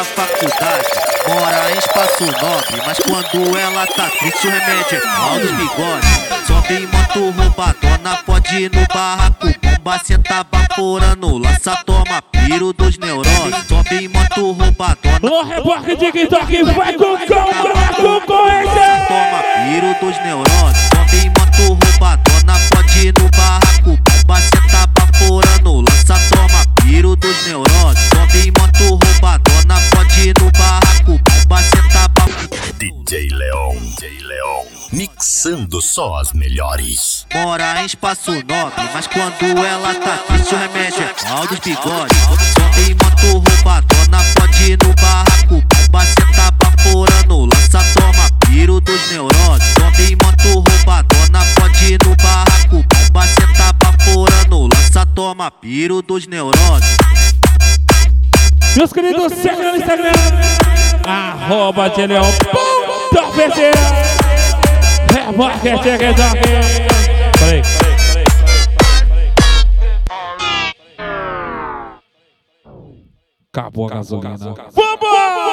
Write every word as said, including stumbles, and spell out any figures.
da faculdade, mora em espaço nobre, mas quando ela tá triste o remédio é mal dos bigodes. Sobe em moto roubadona, pode ir no barraco, bomba senta baforando, lança toma piro dos neuroses. Sobe em moto roubadona, o reboque de TikTok vai com calma, com correção. Toma piro dos neuroses. Sobe em moto roubadona, pode ir no barraco, bomba senta baforando, lança toma piro dos neuroses. Sobe em moto roubadona, pode ir no barraco, bomba senta baforando. D J Leon, D J Leon, mixando só as melhores. Mora em espaço nobre, mas quando ela tá triste o remédio é mal dos bigodes. Sobe em moto roubadona, pode ir no barraco, bomba senta baforando, lança toma piro dos neuroses. Sobe em moto roubadona, pode ir no barraco, bomba senta baforando, lança toma piro dos neuroses. Meus queridos, segue no Instagram, arroba D J Leon, ponto P C. Reboque de TikTok. Peraí. Acabou a gasolina. Vamos!